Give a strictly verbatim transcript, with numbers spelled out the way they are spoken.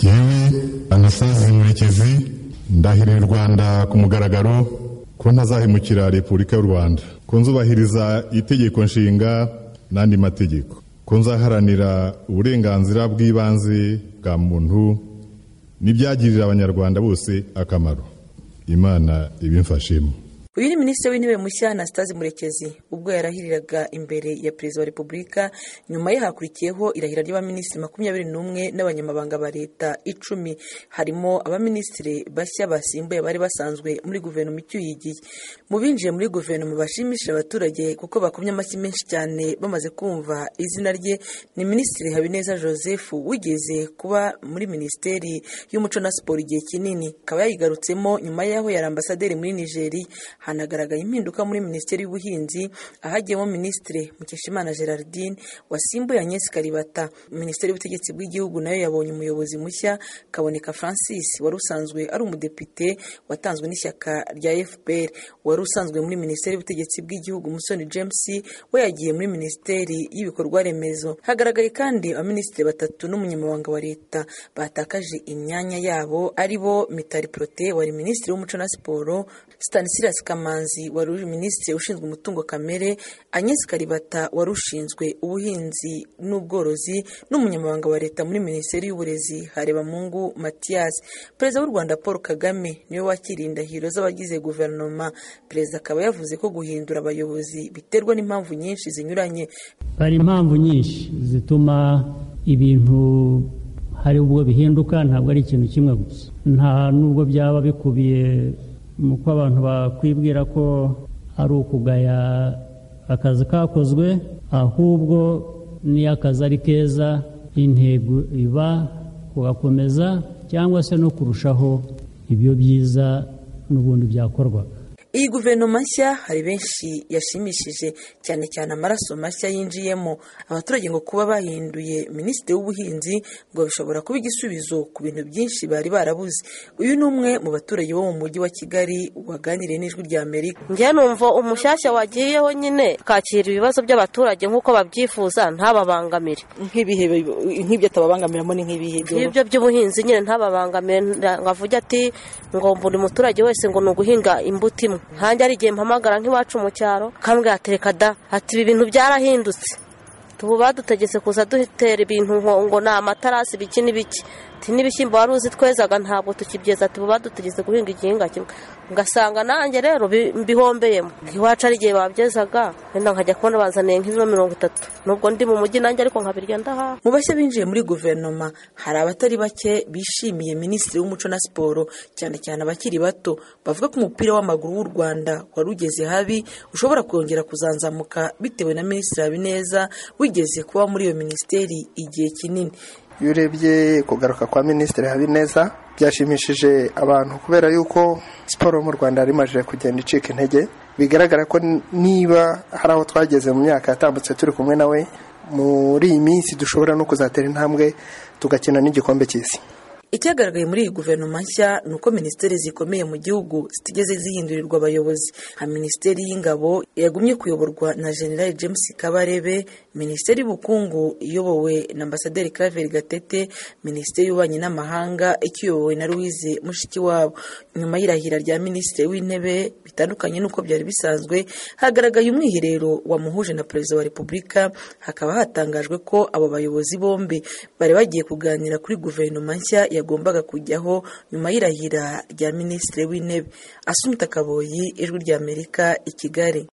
yewe Anastase Murekezi ndahirira u Rwanda ku mugaragaro ko ntazahemukira Repubulika y'u Rwanda, ko nzubahiriza itegeko nshinga n'andi mategeko, ko nzaharanira uburenganzira bw'ibanze bwa muntu n'ibyagirira abanyarwanda bose akamaro. Imana ibimfashemo. Uyu ni Minisitiri w'Intebe mushya Anastase Murekezi ubwo yarahiriraga imbere ya Perezida wa Repubulika. Nyuma ye hakurikiyeho irahira ry'abaminisitiri makumyabiri n'umwe n'abanyamabanga ba leta icumi, harimo abaminisitiri bashya basimbuye bari basanzwe muri guverinoma icyuyigiye. Mu binjiye muri guverinoma bashimishije abaturage kuko bakomye amashyi menshi cyane bamaze kumva izina rye ni Minisitiri Habineza Joseph wigeze kuba muri Minisiteri y'Umuco na Siporo igihe kinini, akaba yayigarutsemo nyuma yaho yari ambasaderi muri Nigeria. Hanagaragaye impinduka muri Minisiteri y'Ubuhinzi ahagiyemo Minisitiri Mukeshimana Gerardine wasimbuye Agnes Kalibata. Minisiteri y'Ubutegetsi bw'Igihugu nayo yabonye umuyobozi mushya Kaboneka Francis wari usanzwe ari umudepite watanzwe n'ishyaka rya F P R. Wari usanzwe muri Minisiteri y'Ubutegetsi bw'Igihugu Musoni James we yagiye muri Minisiteri y'Ibikorwa Remezo. Hagaragaye kandi abaminisitiri batatu n'umunyamabanga wa leta batakaje imyanya yabo aribo Mitari Prote wari Minisitiri w'Umuco na Siporo, Stanislas Kamanzi wari Minisitiri ushinzwe umutungo kamere, Agnes Kalibata wari ushinzwe ubuhinzi n'ubworozi n'umunyamabanga wa leta muri Minisiteri y'Uburezi Harebamungu Mathias. Perezida w'u Rwanda Paul Kagame niwe wakiriye indahiro z'abagize guverinoma. Perezida akaba yavuze ko guhindura abayobozi biterwa n'impamvu nyinshi zinyuranye. Hari impamvu nyinshi zituma ibintu hari ubwo bihinduka, ntabwo ari ikintu kimwe gusa. Nta nubwo byaba bikubiye muko abantu bakwibwira ko ari ukugaya akazi kakozwe, ahubwo ni akazi ari keza, intego iba kugakomeza cyangwa se no kurushaho ibyo byiza n'ubundi byakorwa. Iyi guverinoma nshya hari benshi yashimishije, cyane cyane amaraso mashya yinjiyemo. Abaturage ngo kuba bahinduye Minisitiri w'Ubuhinzi ngo bishobora kuba igisubizo ku bintu byinshi bari barabuze. Uyu ni umwe mu baturage bo mu mujyi wa Kigali waganiriye n'Ijwi rya Amerika. Njye numva umushyashya wagiyeho nyine kakira ibibazo by'abaturage nk'uko babyifuza ntababangamire. Nk'ibihe nk'ibyo atababangamiramo ni nk'ibihe byo ibyo by'ubuhinzi nyine ntababangamire, ngavuga ati ngo buri muturage wese ngo nuguhinga imbuto imwe. Hanjye ari igihe mpamagara nk'iwacu mu cyaro kambwe atereka da ati ibi bintu byarahindutse, tubu badutegetse kuza duhitera ibintu ngo ni amatarasi biki n'ibiki, ati n'ibishyimbo wari uzi twezaga ntabwo tukibyeza, tubu badutegetse guhinga igihinga kimwe. Ngasanga nanjye rero mbihombeyemo. Iwacu ari igihe babyezaga wenda nkajya kubona bazaniye nk'ibiro mirongo itatu, nubwo ndi mu mujyi nanjye ariko nkabirya ndahaha. Mu bashya binjiye muri guverinoma hari abatari bake bishimiye Minisitiri w'Umuco na Siporo, cyane cyane abakiri bato bavuga ko umupira w'amaguru w'u Rwanda wari ugeze habi ushobora kongera kuzanzamuka bitewe na Minisitiri Habineza wigeze kuba muri iyo minisiteri igihe kinini. Iyo urebye kugaruka kwa Minisitiri Habineza byashimishije abantu kubera yuko siporo mu Rwanda rimaje kugenda icika intege. Bigaragara ko niba hari aho twageze mu myaka yatambutse turi kumwe nawe, muri iyi minsi dushobora no kuzatera intambwe tugakina n'igikombe cy'isi. Icyagaragaye muri iyi guverinoma nshya ni uko minisiteri zikomeye mu gihugu zitigeze zihindurirwa abayobozi. Ha Minisiteri y'Ingabo yagumye kuyoborwa na General James Kabarebe, Minisiteri y'Ubukungu iyobowe na Ambasaderi Claver Gatete, Minisiteri y'Ububanyi n'Amahanga ikiyobowe na Louise Mushikiwabo. Nyuma y'irahira rya Minisitiri w'Intebe bitandukanye nuko byari bisanzwe, hagaragaye umwiherero wamuhuje na Perezida wa Repubulika. Hakaba hatangajwe ko abo bayobozi bombi bari bagiye kuganira kuri guverinoma nshya yagombaga kujyaho nyuma y'irahira rya Minisitiri w'Intebe. Asumta Kaboyi, Ijwi rya Amerika, i Kigali.